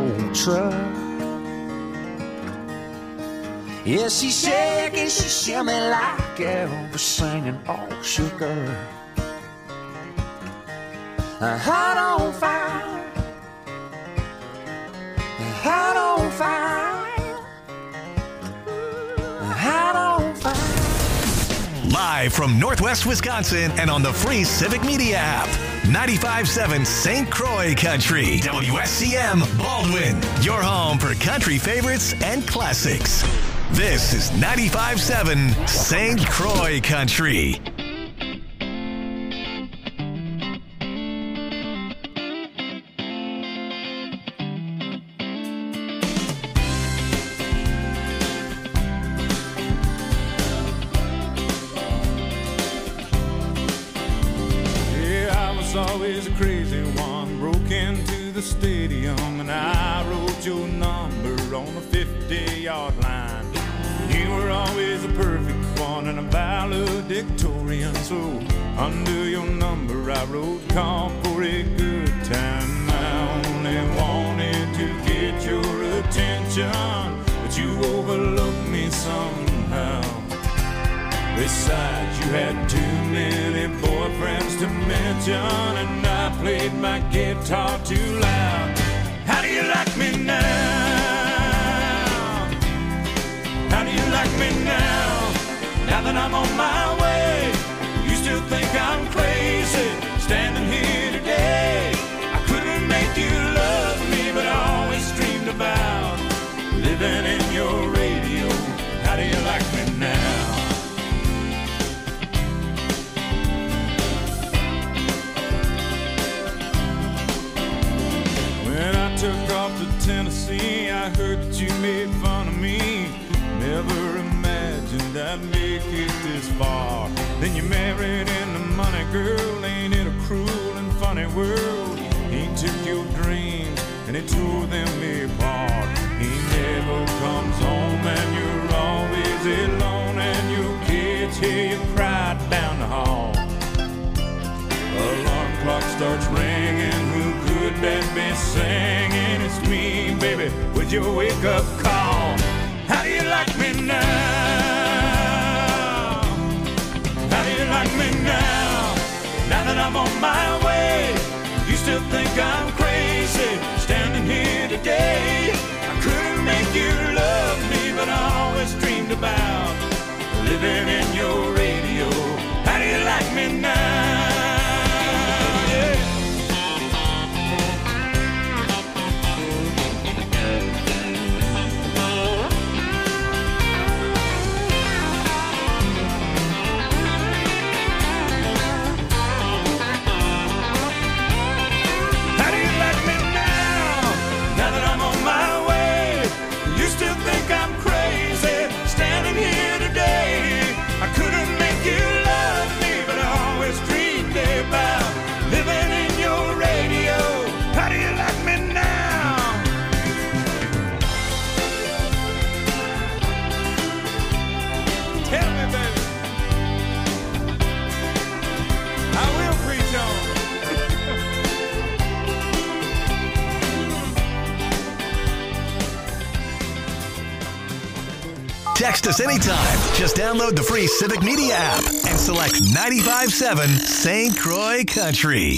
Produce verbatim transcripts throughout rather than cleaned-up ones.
old truck. Yeah, she shake and she shimmy like Elvis singing all shook her. Hot on fire, hot on fire, hot on fire. Live from Northwest Wisconsin and on the free Civic Media app. ninety-five point seven Saint Croix Country. W S C M Baldwin. Your home for country favorites and classics. This is ninety-five point seven Saint Croix Country. Always a crazy one, broke into the stadium and I wrote your number on the fifty-yard line. You were always a perfect one and a valedictorian, so under your number I wrote call for a good time. I only wanted to get your attention, but you overlooked me somehow. Besides, you had too many boyfriends to mention, and I played my guitar too loud. How do you like me now? How do you like me now? Now that I'm on my way, you still think I'm crazy, standing here today. I couldn't make you love me, but I always dreamed about living in your radio. How do you like me now? When I took off to Tennessee, I heard that you made fun of me. Never imagined I'd make it this far. Then you married into money, girl. Ain't it a cruel and funny world? He took your dreams and he tore them apart. He never comes home and you're always alone, and your kids hear you cry down the hall. Alarm clock starts ringing, who could that be singing? It's me, baby, with your wake-up call. How do you like me now? How do you like me now? Now that I'm on my way, you still think I'm crazy, standing here today. I couldn't make you love me, but I always dreamed about living in your radio. How do you like me now? Text us anytime. Just download the free Civic Media app and select ninety-five point seven Saint Croix Country.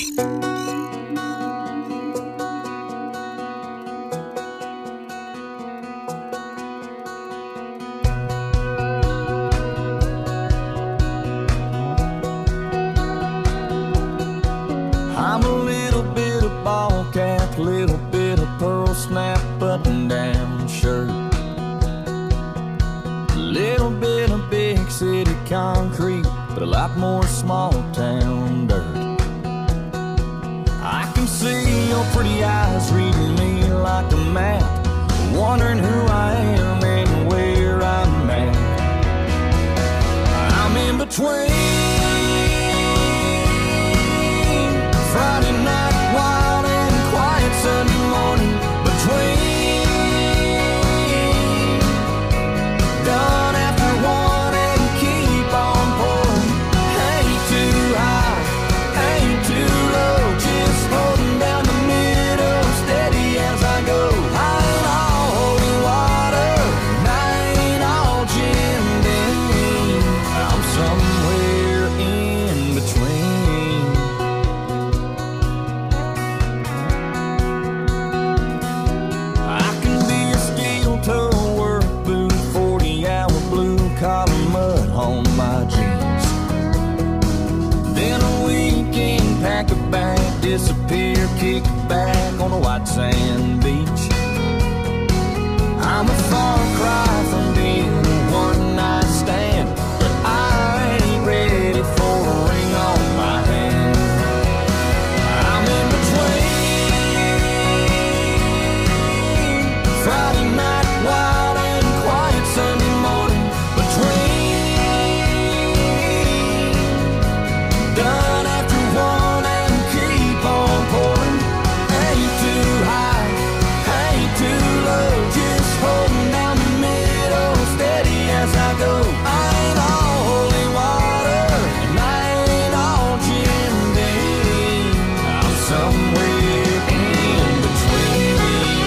I'm a little bit of ball cap, little bit of pearl snap button down shirt. Little bit of big city concrete, but a lot more small town dirt. I can see your pretty eyes reading me like a map, wondering who I am and where I'm at. I'm in between Friday night wild and quiet Sunday morning, between done after one and keep on pouring. Ain't too high, ain't too low, just holding down the middle, steady as I go. disappear, kick back on a white sand beach. I'm a far cry from being a one-night stand, but I ain't ready for a ring on my hand. I'm in between Friday night wild and quiet Sunday morning, between done after one and keep on pouring. Ain't too high, ain't too low, just holding down the middle, steady as I go. I ain't all holy water, and I ain't all Jim Beam. I'm somewhere in between.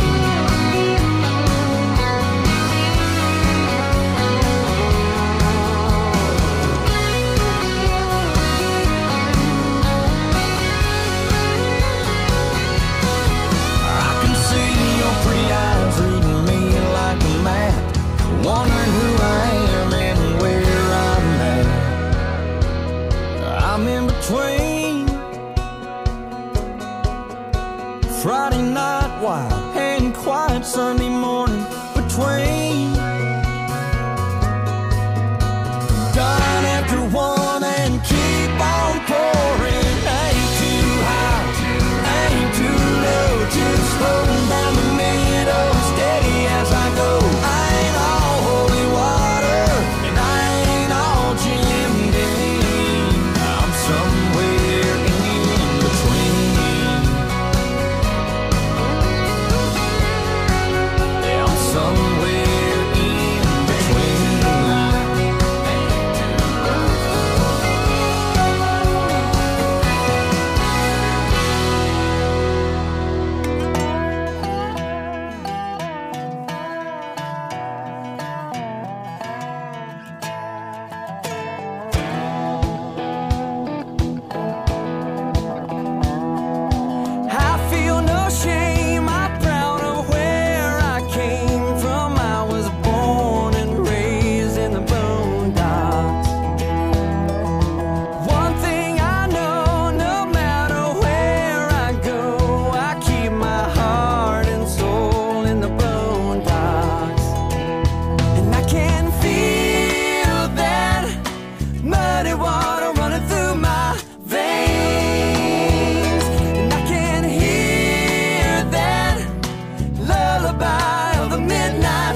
I can see your pretty eyes reading me like a map, wondering who I am and where I'm at. I'm in between Friday night wild and quiet Sunday morning, between done after one and keep on pouring. Ain't too high, ain't too low, just holding down the middle, steady as I go. I ain't all holy water, and I ain't all Jim Beam. I'm somewhere in between. Yeah, I'm somewhere in between. I feel no shame, I'm proud of where I came from. I was born and raised in the boondocks. One thing I know, no matter where I go, I keep my heart and soul in the boondocks. And I can feel that muddy water running through my veins, and I can hear that lullaby of the midnight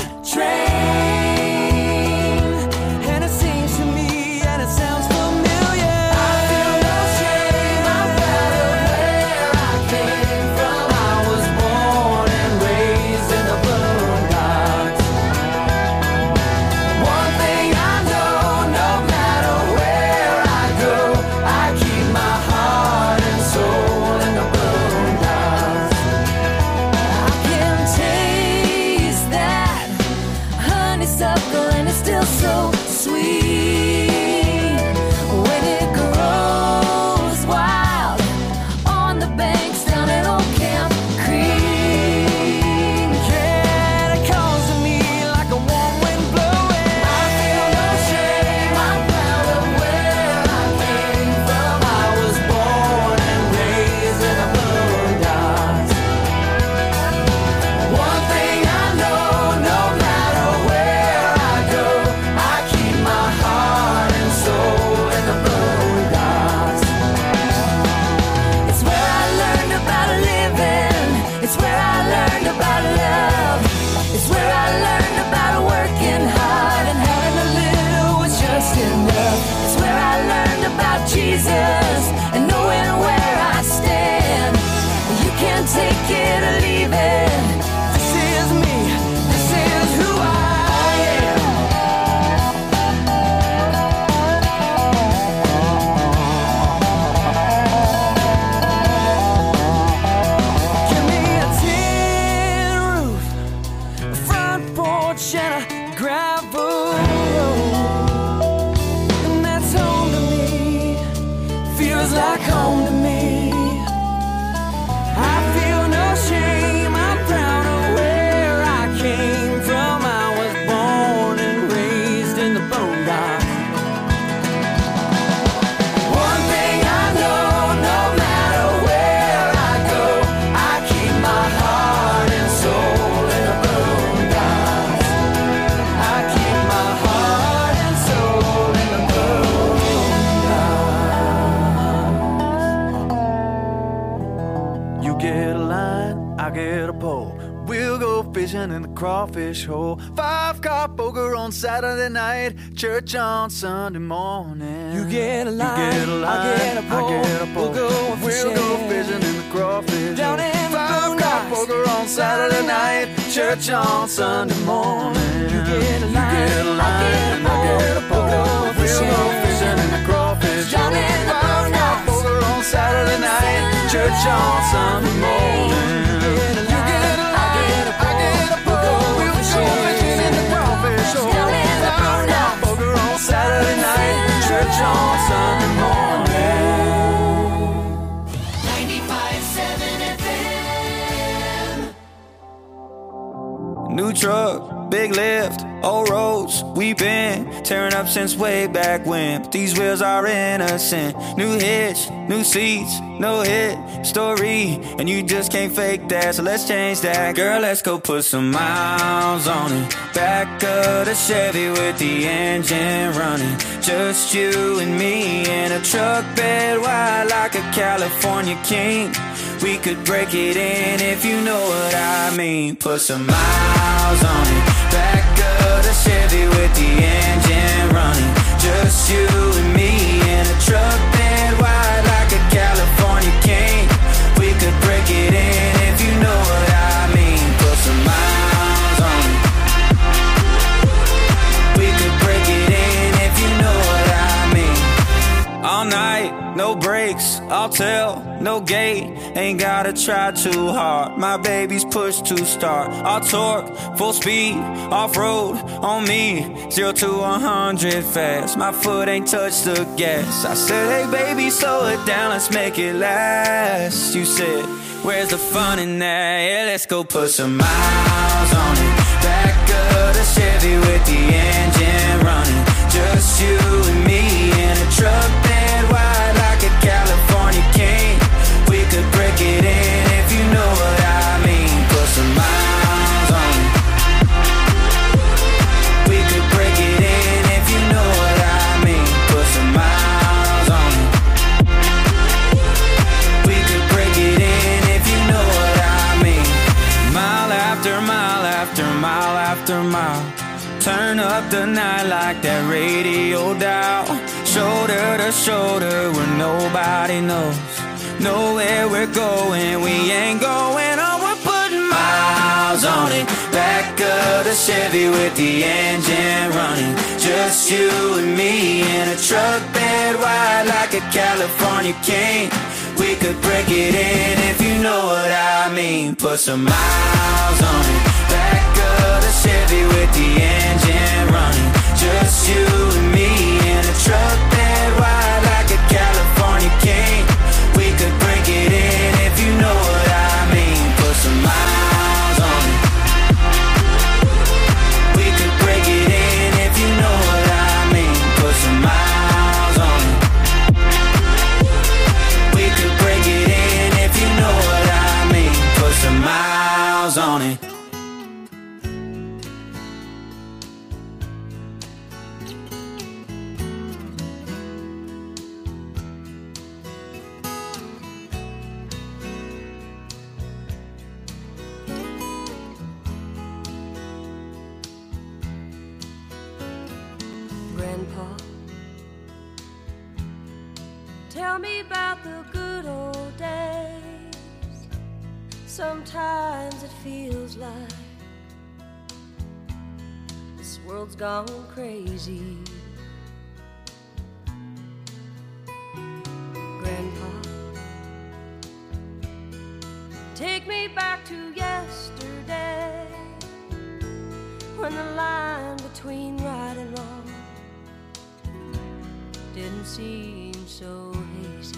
train, and it sings to me and it sounds familiar. I feel no shame, I'm proud of where I came from. I was born and raised in the boondocks. One thing I know, no matter where I go, I keep my heart and soul in the boondocks. I can taste that honeysuckle and it's still so sweet when it grows wild on the banks down at Old Camp Creek. Yeah, it calls to me like a warm wind blowing. I feel no shame, I'm proud of where I came from. I was born and raised in the boondocks. One thing I know, no matter where I go, I keep my heart and soul in the boondocks. It's where I learned about living. It's where I learned about love. It's where I learned about working hard and having a little was just enough. It's where I learned about Jesus and knowing where I stand. You can't take it or leave it. This is me. This is who I am. Give me a tin roof, a front porch, and a gravel road, and that's home to me. Feels like home to me. I feel no shame, I'm proud of where I came from. I was born and raised in the boondocks. One thing I know, no matter where fishing in the crawfish hole. Five cop poker on Saturday night, church on Sunday morning. You get a line, you get a line, I get a pole, I get a pole. We'll go fishing, we'll go fishing in the crawfish down hole. in the Five cop poker on Saturday night, church on Sunday morning. You get a line, you get a line, I get a pole. We'll go fishing in the crawfish down hole. in the Five cop poker on Saturday night, church on Sunday morning. You get a line, I get a pole. We'll go fishing in the crawfish hole. Five cop poker on Saturday night, church on Sunday morning. ninety-five point seven F M. New truck, big lift, old roads, we been tearing up since way back when. But these wheels are innocent. New hitch, new seats, no hit story, and you just can't fake that, so let's change that. Girl, let's go put some miles on it. Back of the Chevy with the engine running. Just you and me in a truck bed wide like a California king. We could break it in if you know what I mean. Put some miles on it. Back of the Chevy with the engine running. Just you and me in a truck bed wide like a California king. We could break it in if you know what I mean. Put some miles on it. We could break it in if you know what I mean. All night, no brakes, I'll tell, no gate. Ain't gotta try too hard. My baby's push to start. I'll torque, full speed, off-road on me. Zero to a hundred fast. My foot ain't touched the gas. I said, hey baby, slow it down, let's make it last. You said, where's the fun in that? Yeah, let's go put some miles on it. Back of the Chevy with the engine running. Just you and me in a truck bed wide like a California king. We could break it in if you know what I mean. Put some miles on it. We could break it in if you know what I mean. Put some miles on it. We could break it in if you know what I mean. Mile after mile after mile after mile. Turn up the night like that radio dial. Shoulder to shoulder where nobody knows. Know where we're going, we ain't going on. We're putting miles on it. Back of the Chevy with the engine running. Just you and me in a truck bed wide like a California king. We could break it in if you know what I mean. Put some miles on it. Back of the Chevy with the engine running. Just you and me in a truck bed wide like a California king. We could break it in if you know what I mean. Put some miles on it. We could break it in if you know what I mean. Put some miles on it. We could break it in if you know what I mean. Put some miles on it. Grandpa, tell me about the good old days. Sometimes it feels like this world's gone crazy. Grandpa, take me back to yesterday, when the line between right and wrong didn't seem so hazy.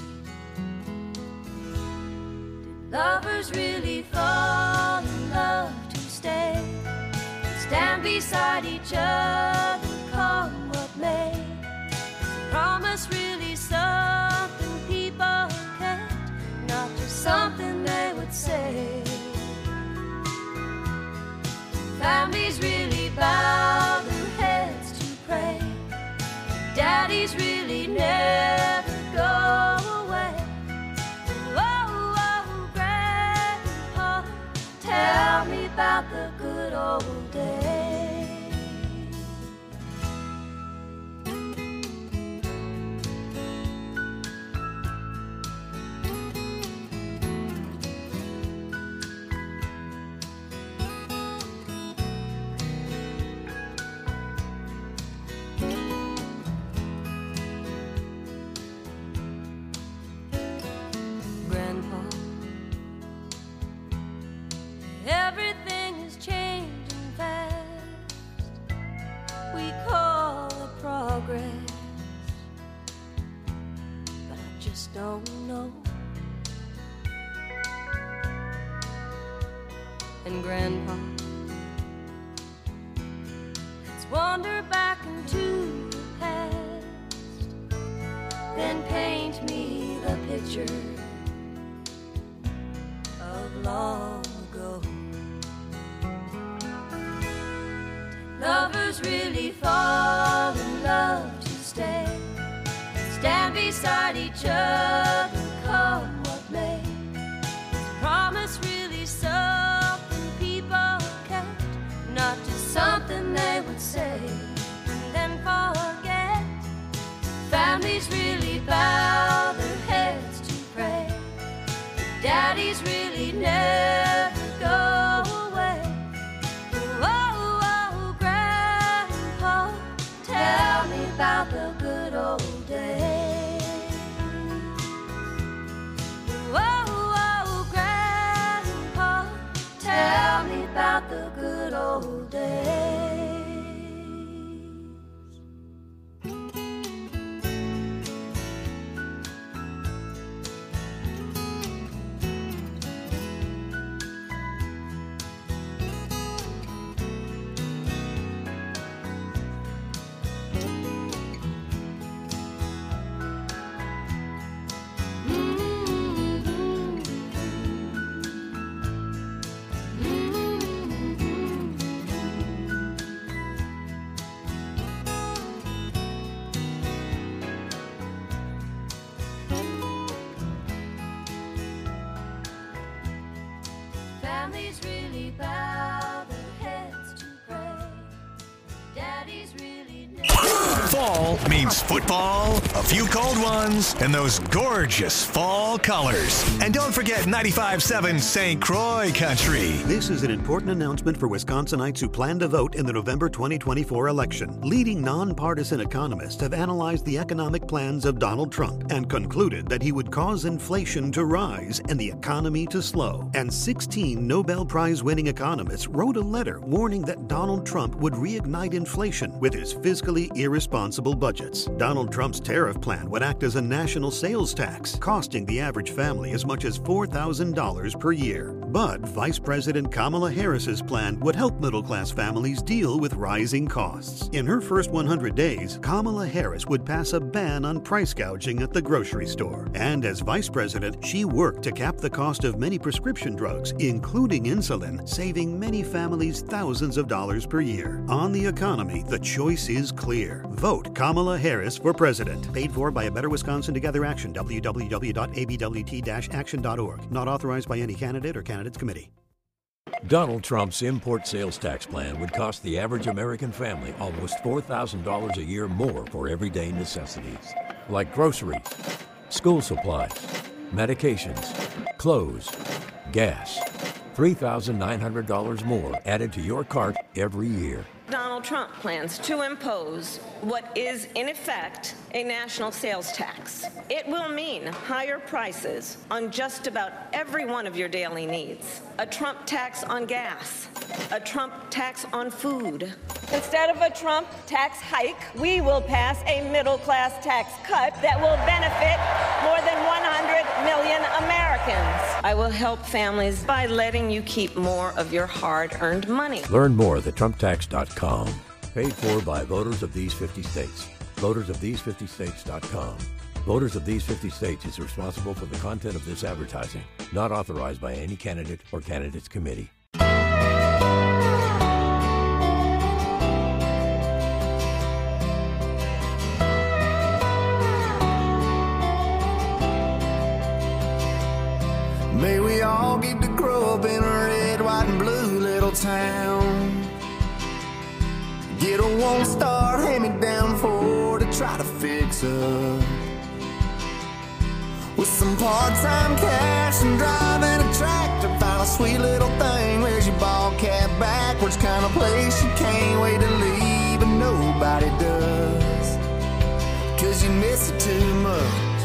Did lovers really fall in love to stay, stand beside each other, come what may? Is a promise really something people kept, not just something they would say? Families really bow their heads to pray. Daddies really never go away. Oh, oh, Grandpa, tell me about the good old days. Grandpa, everything is changing fast. We call it progress, but I just don't know. And Grandpa, let's wander back into the past, then paint me the picture of long ago. Lovers really fall in love to stay, stand beside each other, come what may. Is promise really something people kept, not just something they would say and then forget? Families really bow their heads to pray, daddies really never go away. Oh, oh, Grandpa, tell me about the good old days. Oh, oh, Grandpa, tell me about the good old days. Families really bow their heads to pray, daddies really never. Fall means football, a few cold ones, and those gorgeous fall colors. And don't forget ninety-five point seven Saint Croix Country. This is an important announcement for Wisconsinites who plan to vote in the November twenty twenty-four election. Leading nonpartisan economists have analyzed the economic plans of Donald Trump and concluded that he would cause inflation to rise and the economy to slow. And sixteen Nobel Prize-winning economists wrote a letter warning that Donald Trump would reignite inflation with his fiscally irresponsible budgets. Donald Trump's tariff plan would act as a national sales tax, costing the average family as much as four thousand dollars per year. But Vice President Kamala Harris's plan would help middle-class families deal with rising costs. In her first one hundred days, Kamala Harris would pass a ban on price gouging at the grocery store. And as Vice President, she worked to cap the cost of many prescription drugs, including insulin, saving many families thousands of dollars per year. On the economy, the choice is clear. Vote Kamala Harris for president. Paid for by A Better Wisconsin Together Action, w w w dot a b w t dash action dot org. Not authorized by any candidate or candidates committee. Donald Trump's import sales tax plan would cost the average American family almost four thousand dollars a year more for everyday necessities, like groceries, school supplies, medications, clothes, gas. three thousand nine hundred dollars more added to your cart every year. Donald Trump plans to impose what is, in effect, a national sales tax. It will mean higher prices on just about every one of your daily needs. A Trump tax on gas, a Trump tax on food. Instead of a Trump tax hike, we will pass a middle-class tax cut that will benefit more than one hundred million Americans. I will help families by letting you keep more of your hard-earned money. Learn more at trump tax dot com. Paid for by voters of these fifty states. voters of these fifty states dot com. Voters of these fifty states is responsible for the content of this advertising. Not authorized by any candidate or candidates committee. May we all get to grow up in a red, white, and blue little town. Get a one-star hand-me-down Ford to try to fix up. With some part-time cash and driving a tractor, find a sweet little thing. Where's your ball cap backwards? Kind of place you can't wait to leave, but nobody does, 'cause you miss it too much.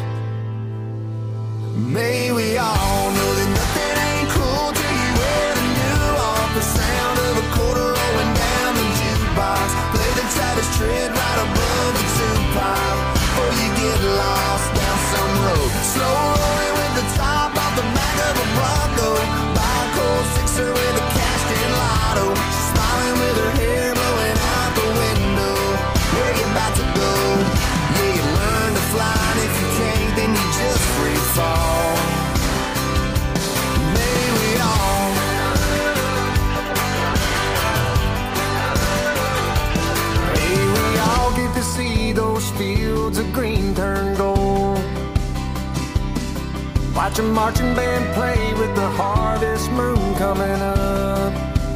May we all know that nothing ain't cool till you wear the new off. The sound of a quarter rolling down the jukebox. Play the Travis Tritt right above the two-pipe before you get lost down some road. Slow rolling with the top off the back of a Bronco. Buy a cold sixer with a cashed-in lotto. She's smiling with her hair blowing out the window. Where you about to go? Yeah, you learn to fly, and if you can't, then you just free fall. May we all May we all get to see those fields of green turn gold. Watch a marching band play with the harvest moon coming up.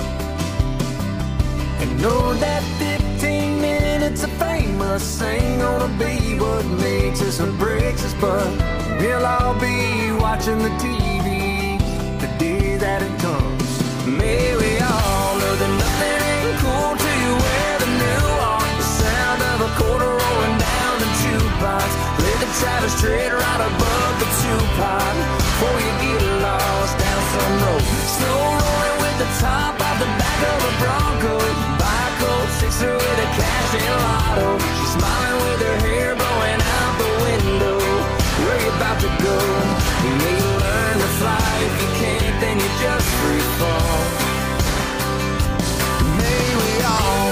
And know that fifteen minutes of fame must ain't gonna be what makes us or breaks us, but we'll all be watching the T V the day that it comes. May we all know that nothing ain't cool till you wear the new on. The sound of a quarter rolling down the jukebox. Play the Travis Tritt right above the two-pipe before you get lost down some road. Slow rolling with the top off the back of a Bronco. Buy a cold sixer with a cash-in lotto. She's smiling with her hair blowing out the window. Where you about to go? You may learn to fly. If you can't, then you just free fall. May we all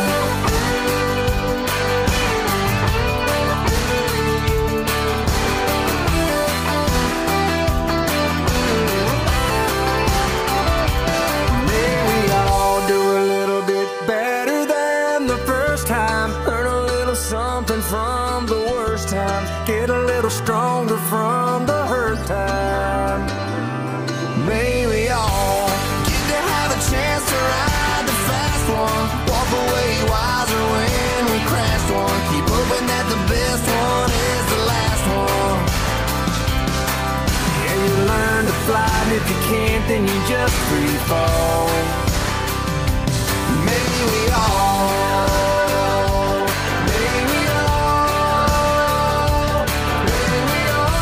May we all do a little bit better than the first time. Learn a little something from the worst times. Get a little stronger from the hurt time. May we all get to have a chance to ride the fast one. Walk away wiser when we crashed one. Keep hoping that the best one is the last one. Yeah, you learn to fly, and if you can't, then you just free fall. May we all May we all May we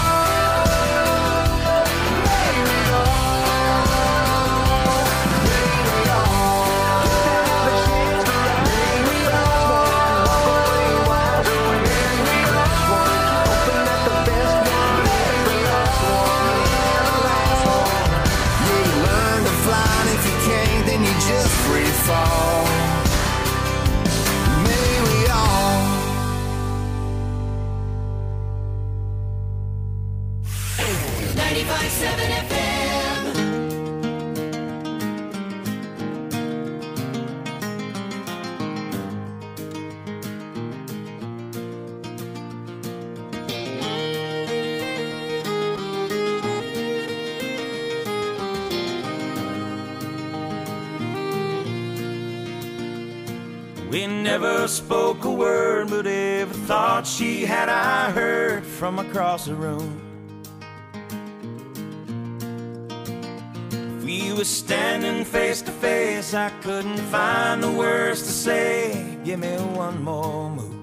all May we all May we all have a chance to ride. May we all walk away wiser when we crash one. Hoping that the best one is the last one, and the last one. Yeah, you learn to fly, and if you can't, then you just free fall. May we all ninety-five point seven F M. We never spoke a word, but every thought she had I heard from across the room. If we were standing face to face, I couldn't find the words to say. Give me one more move.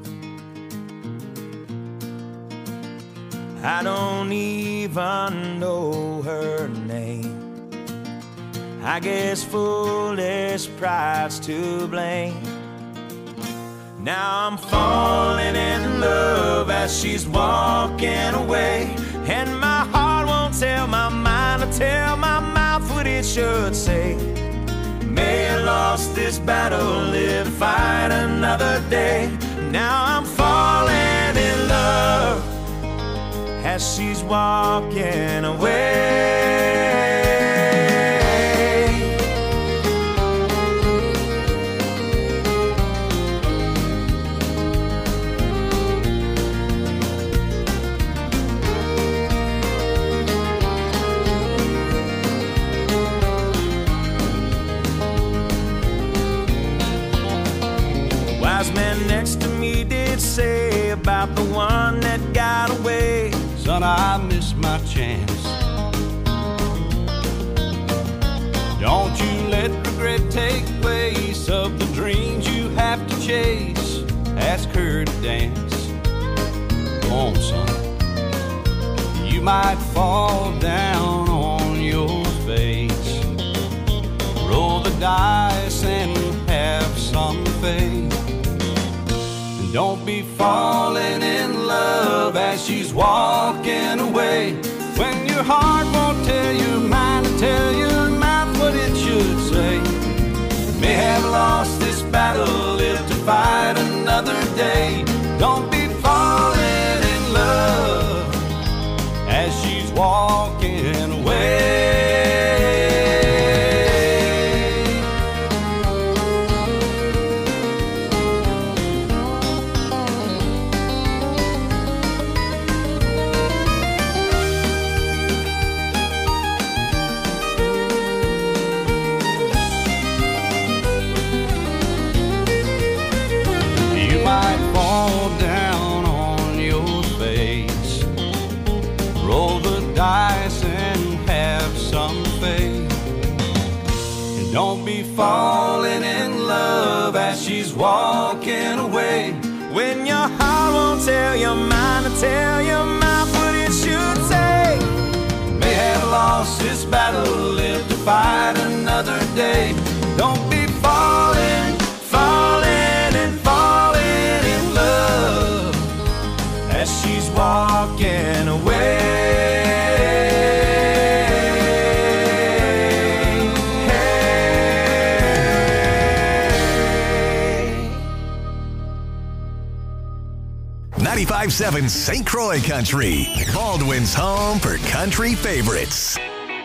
I don't even know her name. I guess foolish pride's to blame. Now I'm falling in love as she's walking away, and my heart won't tell my mind to tell my mouth what it should say. May I lost this battle, live, fight another day. Now I'm falling in love as she's walking away. wise man next to me did say about the one that got away. Son, I missed my chance. Don't you let regret take place of the dreams you have to chase. Ask her to dance. Go on, son. You might fall down on your face. Roll the dice and have some faith. And don't be falling in love as she's walking away. When your heart won't tell your mind to tell your mouth what it should say. May have lost this battle, live to fight another day. Don't be falling in love as she's walking away. Don't be falling in love as she's walking away. When your heart won't tell your mind to tell your mouth what it should say. May have lost this battle, live to fight another day. Don't be falling, falling and falling in love as she's walking away. ninety-five point seven Saint Croix Country, Baldwin's home for country favorites.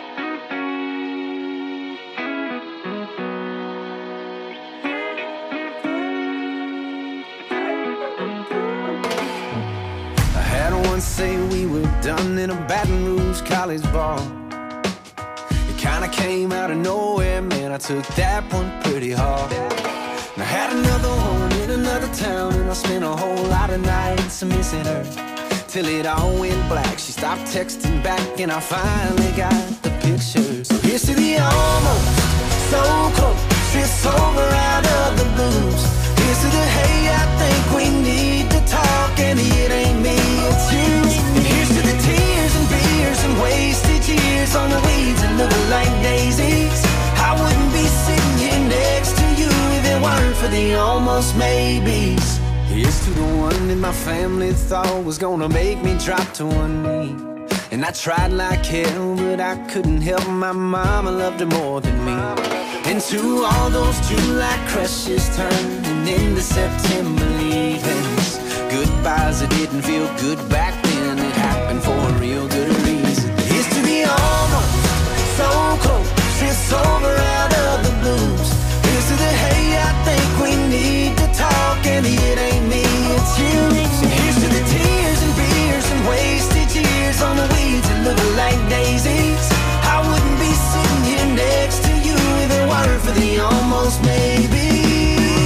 I had one say we were done in a Baton Rouge college ball. It kinda came out of nowhere, man, I took that one pretty hard. I had another one in another town, and I spent a whole lot of nights missing her. Till it all went black, she stopped texting back, and I finally got the picture. So here's to the almost, so close, it's over out of the blues. Here's to the hey, I think we need to talk, and it ain't me, it's you. And here's to the tears and beers and wasted years on the weeds that look like daisies. I wouldn't be sitting here next to you if it weren't for the almost maybes. Here's to the one that my family thought was gonna make me drop to one knee. And I tried like hell, but I couldn't help my mama loved her more than me. And to all those July crushes turning into September leavings, goodbyes that didn't feel good back then, it happened for a real good reason. Here's to the almost, so close, it's over out of the blues. Here's to the hey, I think we need to talk, and it ain't me, it's you. So here's to the tears and beers and wasted years on the weeds that look like daisies. I wouldn't be sitting here next to you if it weren't for the almost maybes.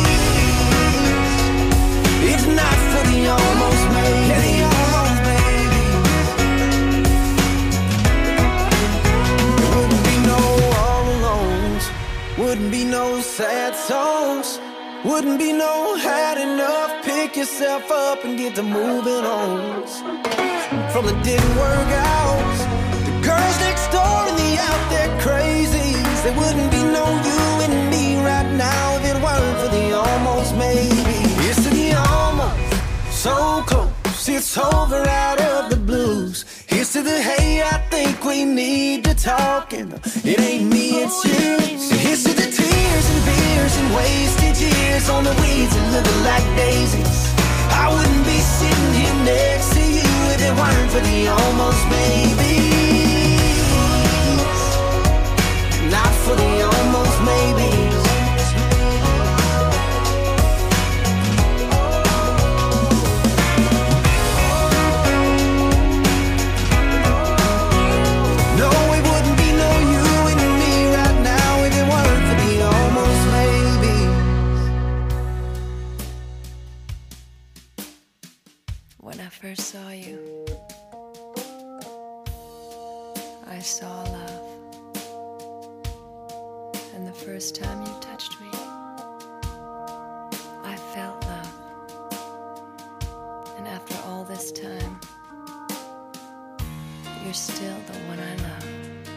If not for the almost maybes. Wouldn't be no sad songs, wouldn't be no had enough. Pick yourself up and get to moving on. From the didn't work out, the girls next door and the out there crazies. There wouldn't be no you and me right now if it weren't for the almost maybe. It's to the almost, so close, it's over out of the blues. Here's to the hey, I think we need to talk, and it ain't me, it's you. So here's to the tears and beers and wasted years on the weeds that look like daisies. I wouldn't be sitting here next to you if it weren't for the almost maybes. Not for the almost maybes. first saw you, I saw love. And the first time you touched me, I felt love. And after all this time, you're still the one I love.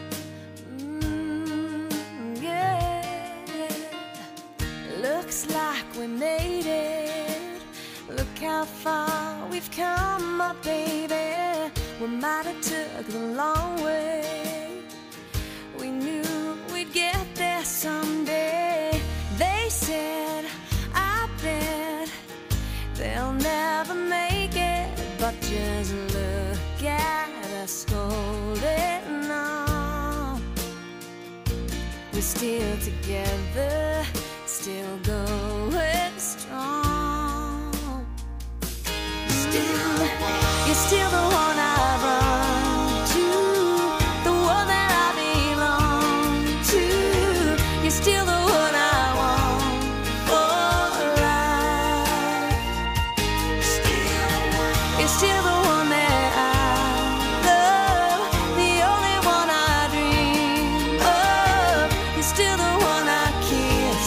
Mm, yeah. Looks like we made it. Look how far we've come, my baby. We might have took the long way. We knew we'd get there someday. They said, I bet they'll never make it. But just look at us holding on. We're still together, still going strong. Still, you're still the one I run to, the one that I belong to. You're still the one I want for life. Still, you're still the one that I love, the only one I dream of. You're still the one I kiss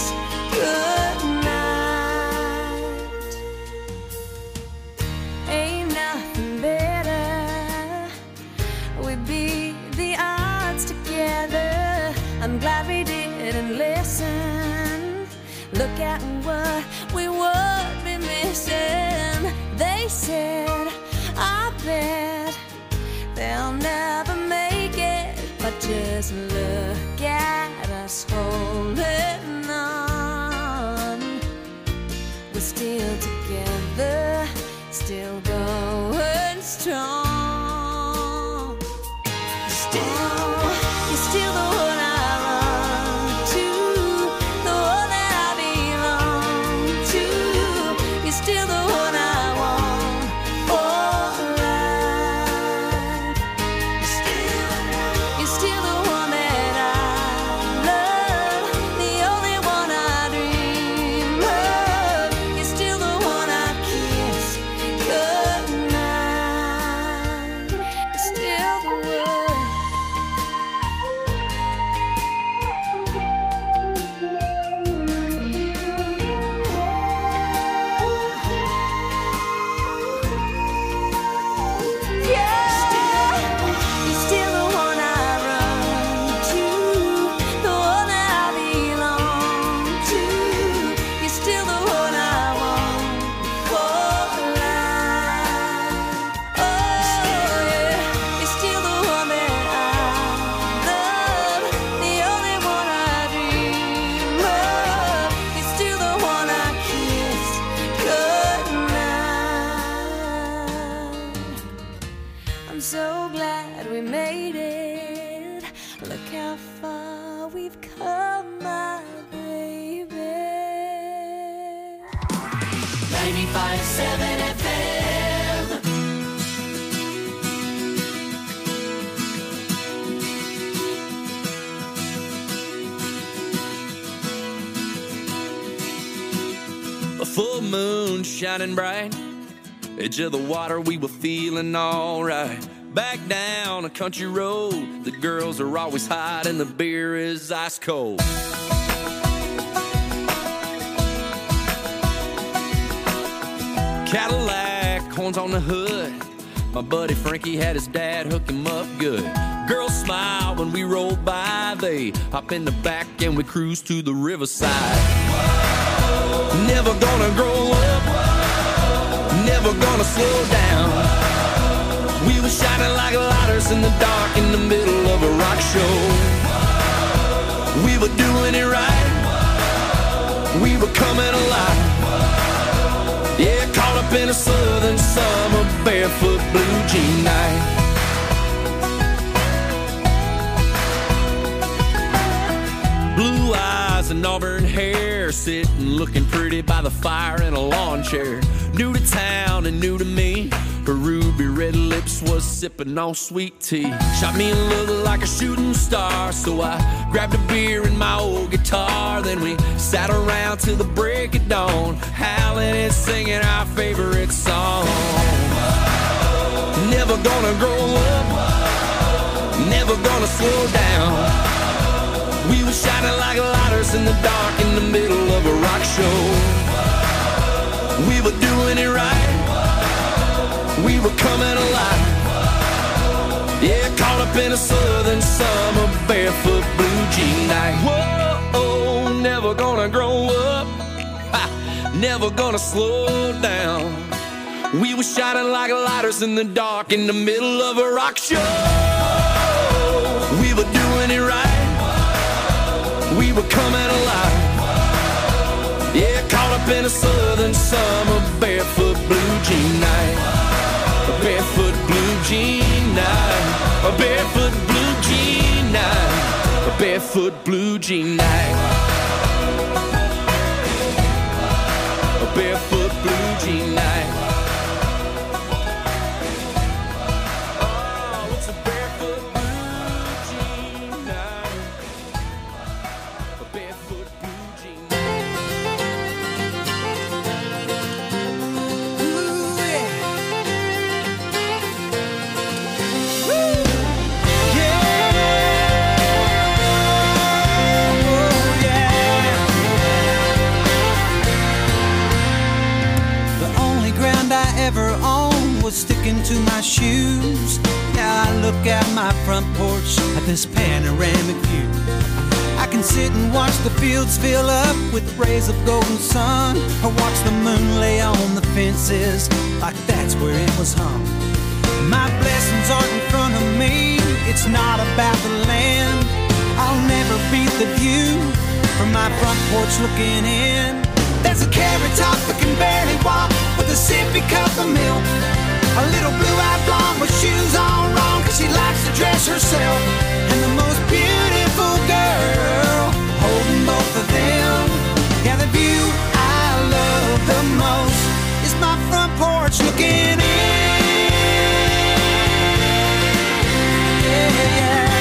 goodnight. Ain't nothing better. We beat the odds together. I'm glad we didn't listen. Look at what we would be missing. They said, I bet they'll never make it. But just look at us holding on. We're still together, still going strong. Still, you're still the one I run to, the one that I belong to. You're still the one I want for life. Still, you're still the one that I love, the only one I dream of. You're still the one I kiss goodnight. You're still the one. Yeah, you're still the one I run to, the one that I belong to. You're still the one I want for life. Oh yeah, you're still the one that I love, the only one I dream of. You're still the one I kiss goodnight. I'm so glad we made it. Look how far we've come, my baby. ninety-five point seven F M. A full moon shining bright, edge of the water, we were feeling alright. Back down a country road, the girls are always hot and the beer is ice cold. Cadillac, horns on the hood, my buddy Frankie had his dad hook him up good. Girls smile when we roll by, they hop in the back and we cruise to the riverside. Whoa. Never gonna grow up, whoa. Never gonna slow down. Whoa. We were shining like lighters in the dark in the middle of a rock show. Whoa. We were doing it right, whoa. We were coming alive. Yeah, caught up in a southern summer, barefoot blue jean night. Blue eyes and auburn hair, sitting looking pretty by the fire in a lawn chair. New to town and new to me, her ruby red lips was sipping on sweet tea. Shot me a look like a shooting star, so I grabbed a beer and my old guitar. Then we sat around till the break of dawn, howling and singing our favorite song. gonna slow down. We were shining like lighters in the dark in the middle of a rock show. We were doing it right. We were coming alive. Yeah, caught up in a southern summer barefoot blue jean night. Whoa, never gonna grow up. Ha, never gonna slow down. We were shining like lighters in the dark in the middle of a rock show. We were doing it right. We were coming alive. Yeah, caught up in a southern summer barefoot blue jean night. A barefoot blue jean night. A barefoot blue jean night. A barefoot blue jean night. A barefoot blue jean night. Ever owned was sticking to my shoes. Now I look out my front porch at this panoramic view. I can sit and watch the fields fill up with rays of golden sun, or watch the moon lay on the fences like that's where it was hung. My blessings aren't in front of me, it's not about the land. I'll never beat the view from my front porch looking in. There's a carrot top that can barely walk with a sippy cup of milk. A little blue-eyed blonde with shoes on wrong, cause she likes to dress herself. And the most beautiful girl holding both of them. Yeah, the view I love the most is my front porch looking in. Yeah,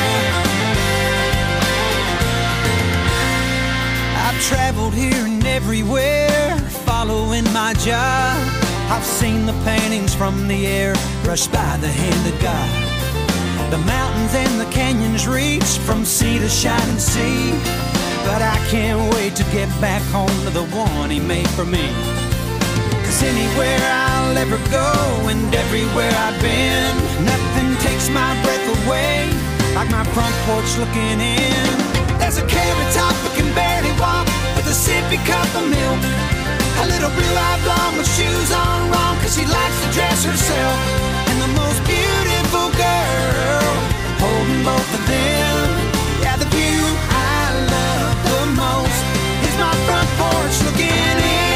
yeah. I've traveled here and everywhere, following my job. I've seen the paintings from the air brushed by the hand of God. The mountains and the canyons reach from sea to shining sea. But I can't wait to get back home to the one he made for me. Cause anywhere I'll ever go and everywhere I've been, nothing takes my breath away like my front porch looking in. There's a carrot top that can barely walk with a sippy cup of milk. A little blue-eyed blonde with shoes on wrong, cause she likes to dress herself. And the most beautiful girl holding both of them. Yeah, the view I love the most is my front porch looking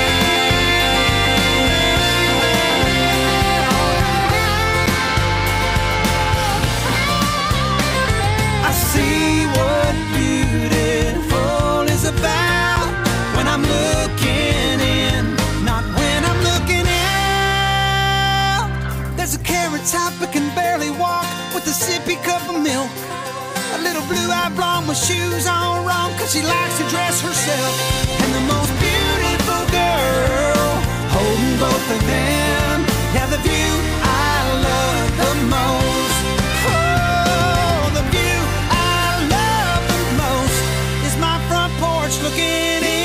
in. I see what beautiful is about when I'm looking in, not when I'm looking out. There's a carrot top that can barely walk with a sippy cup of milk. A little blue-eyed blonde with shoes on wrong, cause she likes to dress herself. And the most beautiful girl holding both of them. Yeah, the view I love the most. Oh, the view I love the most is my front porch looking in.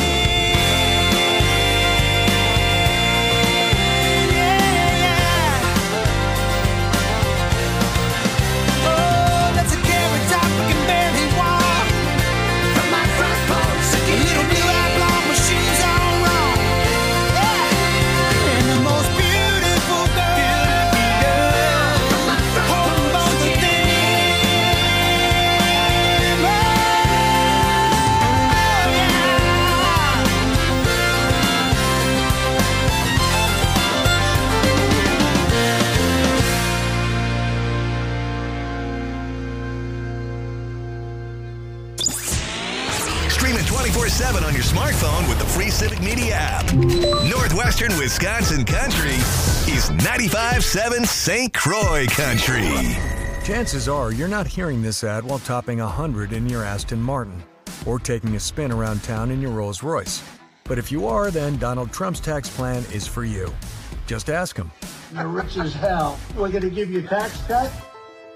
twenty-four seven on your smartphone with the free Civic Media app. Northwestern Wisconsin Country is ninety-five point seven Saint Croix Country. Chances are you're not hearing this ad while topping one hundred in your Aston Martin or taking a spin around town in your Rolls Royce. But if you are, then Donald Trump's tax plan is for you. Just ask him. You're rich as hell. We're going to give you a tax cut?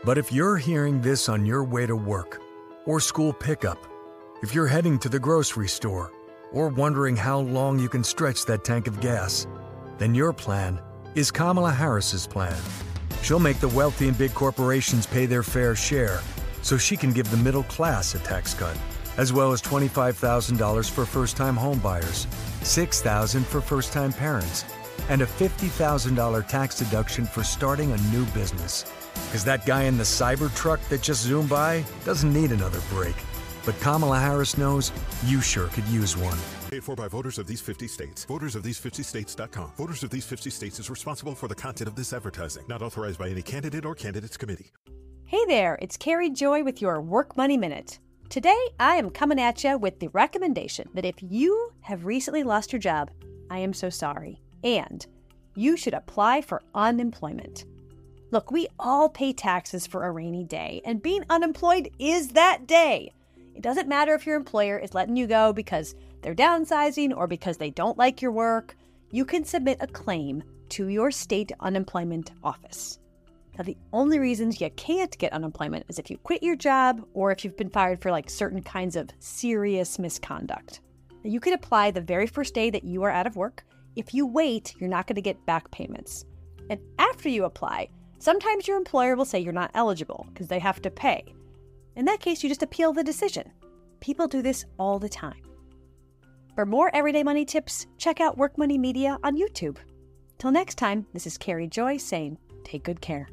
But if you're hearing this on your way to work or school pickup, if you're heading to the grocery store or wondering how long you can stretch that tank of gas, then your plan is Kamala Harris's plan. She'll make the wealthy and big corporations pay their fair share so she can give the middle class a tax cut, as well as twenty-five thousand dollars for first-time home buyers, six thousand dollars for first-time parents, and a fifty thousand dollars tax deduction for starting a new business. Because that guy in the cyber truck that just zoomed by doesn't need another break. But Kamala Harris knows you sure could use one. Paid for by voters of these fifty states. Voters of these fifty states dot com. Voters of these fifty states is responsible for the content of this advertising. Not authorized by any candidate or candidates committee. Hey there, it's Carrie Joy with your Work Money Minute. Today, I am coming at you with the recommendation that if you have recently lost your job, I am so sorry, and you should apply for unemployment. Look, we all pay taxes for a rainy day, and being unemployed is that day. It doesn't matter if your employer is letting you go because they're downsizing or because they don't like your work. You can submit a claim to your state unemployment office. Now, the only reasons you can't get unemployment is if you quit your job or if you've been fired for like certain kinds of serious misconduct. Now, you can apply the very first day that you are out of work. If you wait, you're not going to get back payments. And after you apply, sometimes your employer will say you're not eligible because they have to pay. In that case, you just appeal the decision. People do this all the time. For more everyday money tips, check out Work Money Media on YouTube. Till next time, this is Carrie Joy saying, take good care.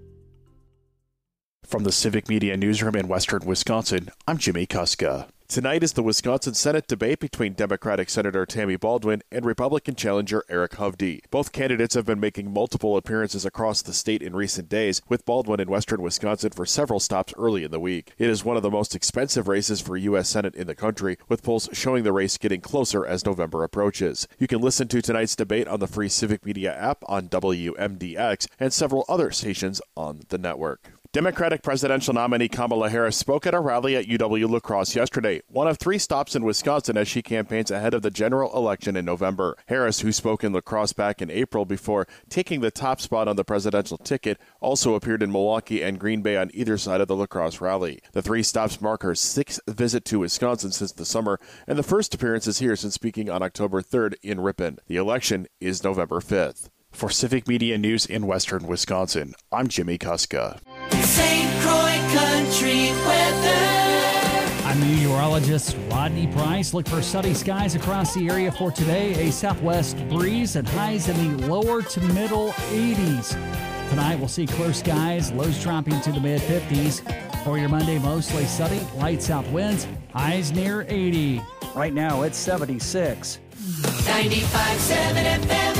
From the Civic Media Newsroom in Western Wisconsin, I'm Jimmy Kuska. Tonight is the Wisconsin Senate debate between Democratic Senator Tammy Baldwin and Republican challenger Eric Hovde. Both candidates have been making multiple appearances across the state in recent days, with Baldwin in Western Wisconsin for several stops early in the week. It is one of the most expensive races for U S Senate in the country, with polls showing the race getting closer as November approaches. You can listen to tonight's debate on the free Civic Media app on W M D X and several other stations on the network. Democratic presidential nominee Kamala Harris spoke at a rally at U W-La Crosse yesterday, one of three stops in Wisconsin as she campaigns ahead of the general election in November. Harris, who spoke in La Crosse back in April before taking the top spot on the presidential ticket, also appeared in Milwaukee and Green Bay on either side of the La Crosse rally. The three stops mark her sixth visit to Wisconsin since the summer, and the first appearance is here since speaking on October third in Ripon. The election is November fifth. For Civic Media News in Western Wisconsin, I'm Jimmy Kuska. Saint Croix Country weather. I'm meteorologist Rodney Price. Look for sunny skies across the area for today. A southwest breeze and highs in the lower to middle eighties. Tonight we'll see clear skies, lows dropping to the mid fifties. For your Monday, mostly sunny, light south winds, highs near eighty. Right now it's seventy-six. ninety-five point seven F M.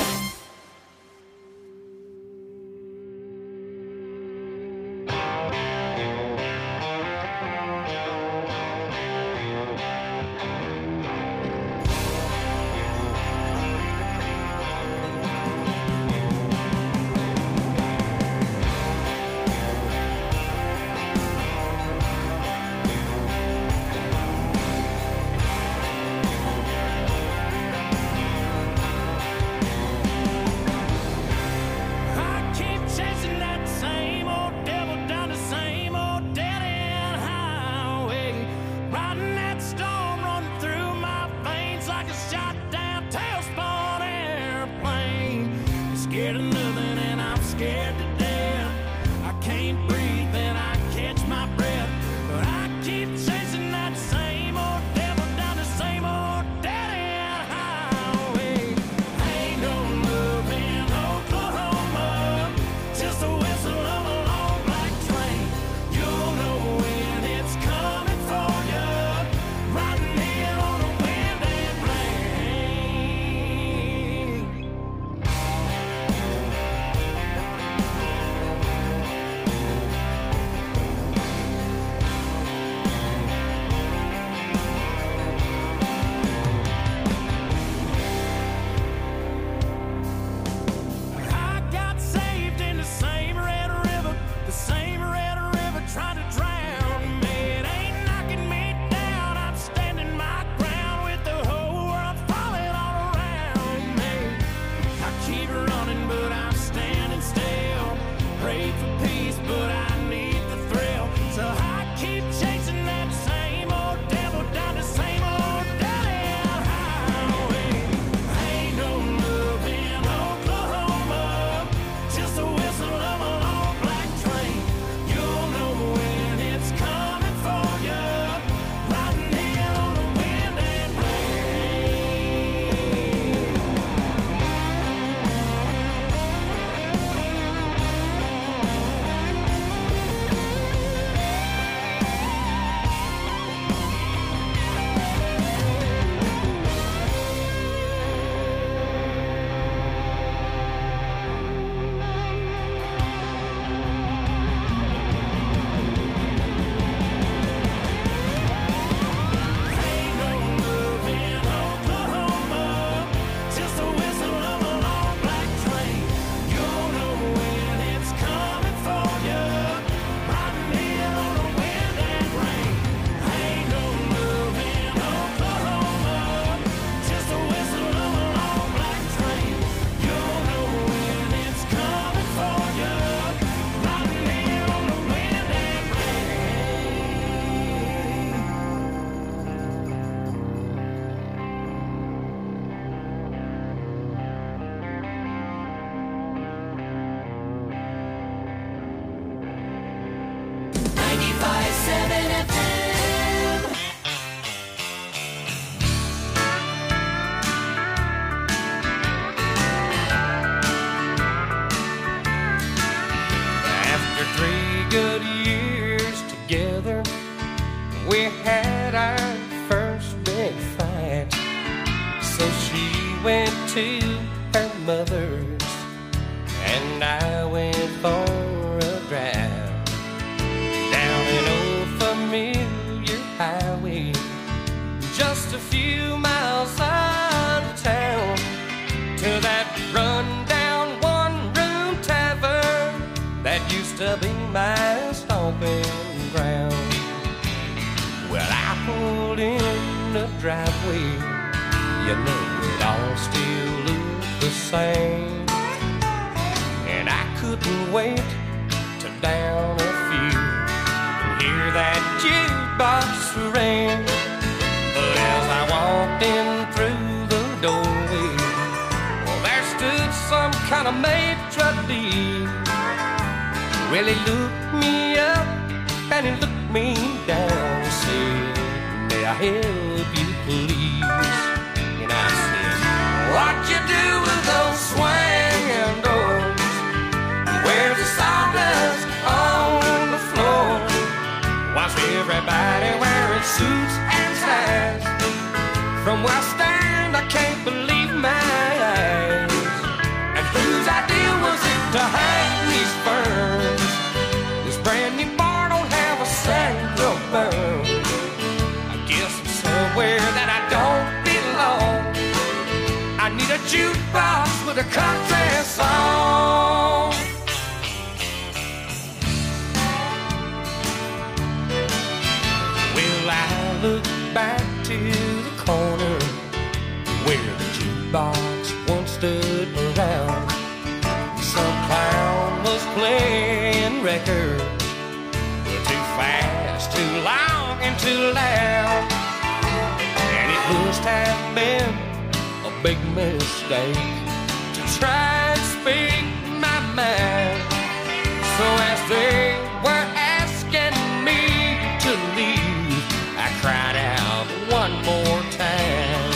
to her mother's, and I went for a drive down an old familiar highway, just a few miles out of town, to that run-down one-room tavern that used to be my stomping ground. Well, I pulled in the driveway, you know it all still looked the same, and I couldn't wait to down a few and hear that jukebox ring. But as I walked in through the doorway, well, there stood some kind of maitre d'. Well, he looked me up and he looked me down and said, "May I help you, please?" And I said, "What you do with those swinging doors? Where's the sawdust on the floor? Why's everybody wearing suits and ties? From where I stand, I can't believe my eyes. And whose idea was it to hang these ferns? This brand new bar don't have a single burn. I guess I'm somewhere that I don't belong. I need a jukebox with a country song." Well, I look back to the corner where the jukebox once stood around. Some clown was playing records, too fast, too long, and too loud. And it must have been a big mistake to try and speak my mind. So as they were asking me to leave, I cried out one more time,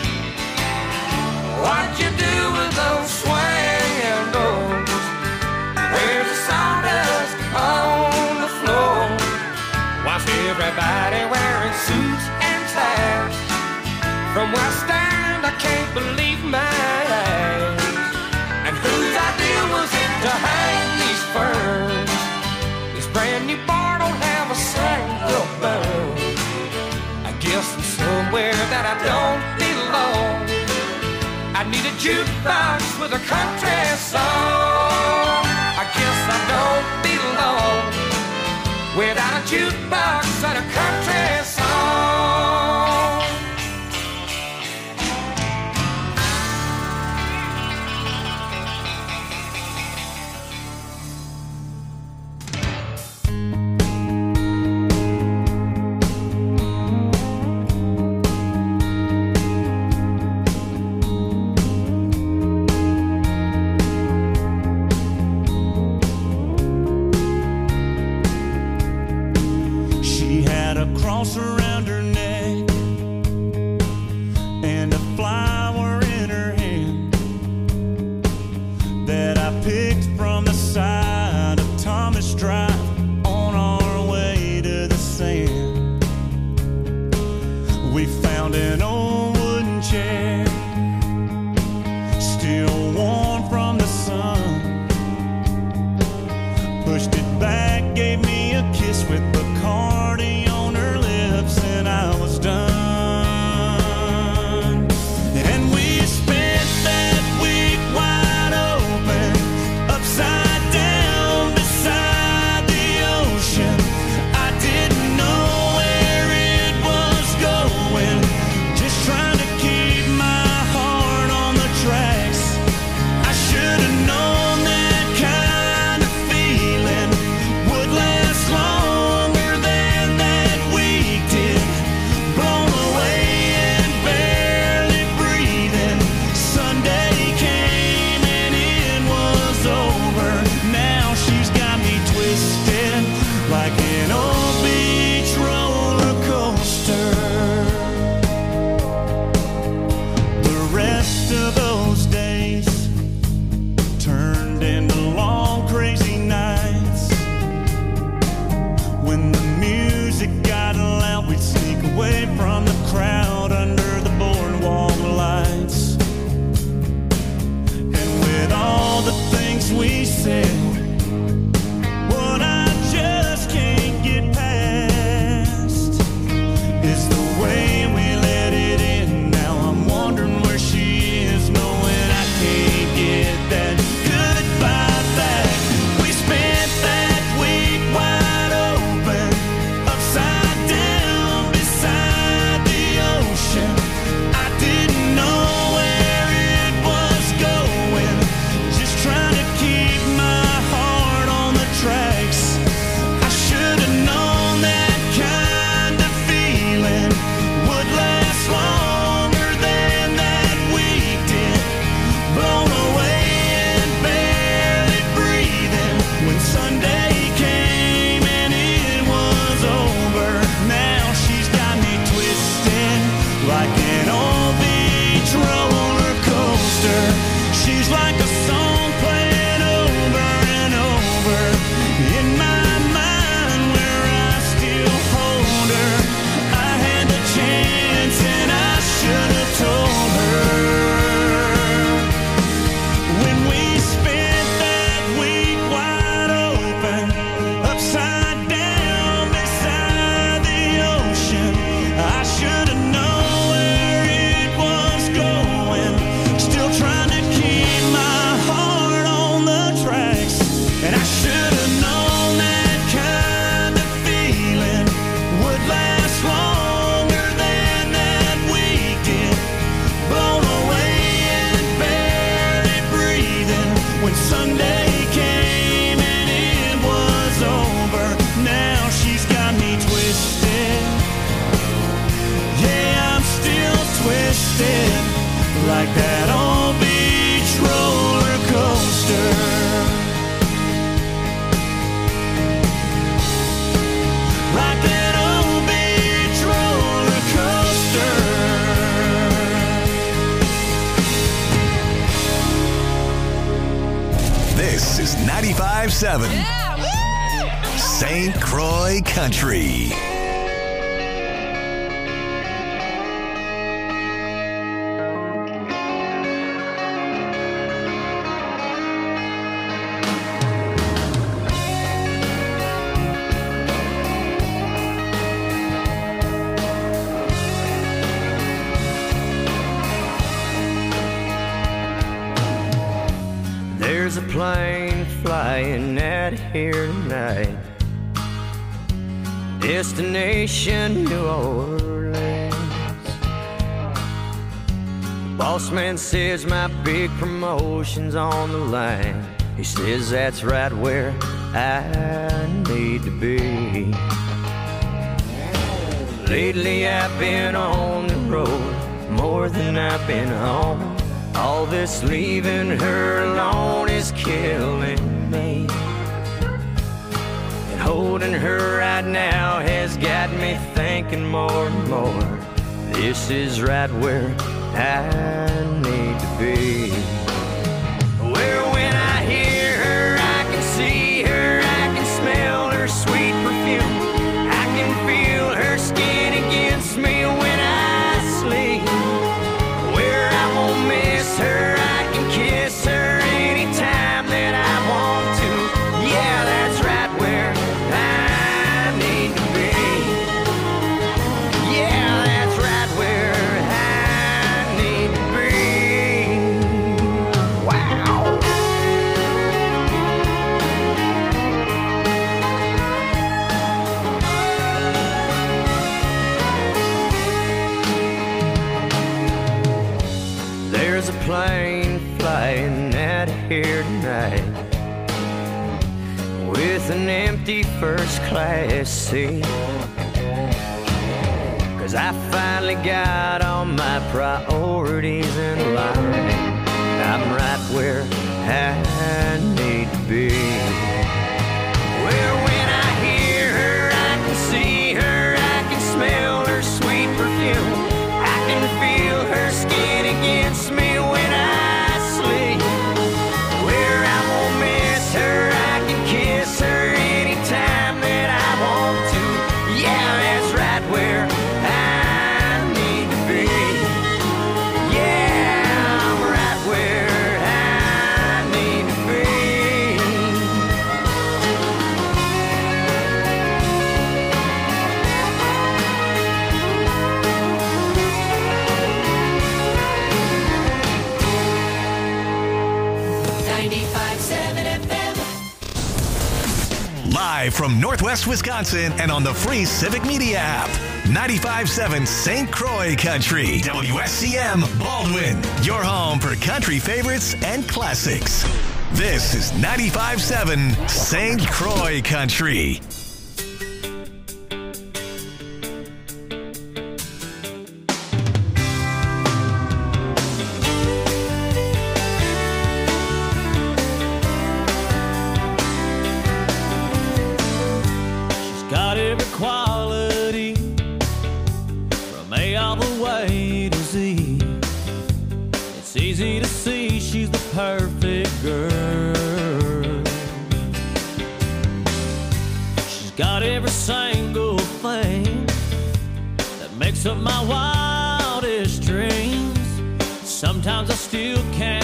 "What you do with those swinging doors? Where's the sawdust on the floor? Why's everybody wearing suits and ties? From where I stand, I can't believe my eyes. And whose idea was it to hang these ferns? This brand new bar don't have a single burn. I guess I'm somewhere that I don't belong. I need a jukebox with a country song. I guess I don't belong without a jukebox and a country song." She's like a song playing over and over in my mind where I still hold her. I had the chance and I should have told her. When we spent that week wide open, upside down beside the ocean, I should have known where it was going. Still trying to keep my heart on the tracks, and I should have known that kind of feeling would last longer than that week did. Blown away and barely breathing when Sunday came and it was over. Now she's got me twisted. Yeah, I'm still twisted like that old beach roller coaster. Like that old beach roller coaster. This is ninety-five point seven Saint Croix Country. There's a plane flying out here tonight. Destination New Orleans. Boss man says my big promotion's on the line. He says that's right where I need to be. Lately I've been on the road more than I've been home. All this leaving her alone is killing me. And holding her right now has got me thinking more and more. This is right where I need to be. Where when I hear her, I can see her, I can smell her sweet perfume. I can feel her skin against me when I sleep. Where I won't miss her, I can kiss her anytime that I want to. Yeah, that's right where I need to be. Yeah, that's right where I need to be. Wow. There's a plane flying out of here tonight with an empty first class seat. Cause I finally got all my priorities in line. I'm right where I need to be. Where when I hear her, I can see her, I can smell her sweet perfume. I can feel her skin against me when I sleep. Where I won't miss her, I can kiss her anytime that I want to. Yeah, that's right where I need to be. Yeah, I'm right where I need to be. ninety-five point seven F M. Live from Northwest Wisconsin and on the free Civic Media app. ninety-five point seven Saint Croix Country. W S C M Baldwin. Your home for country favorites and classics. This is ninety-five point seven Saint Croix Country. Got every quality from A all the way to Z. It's easy to see of my wildest dreams. Sometimes I still can't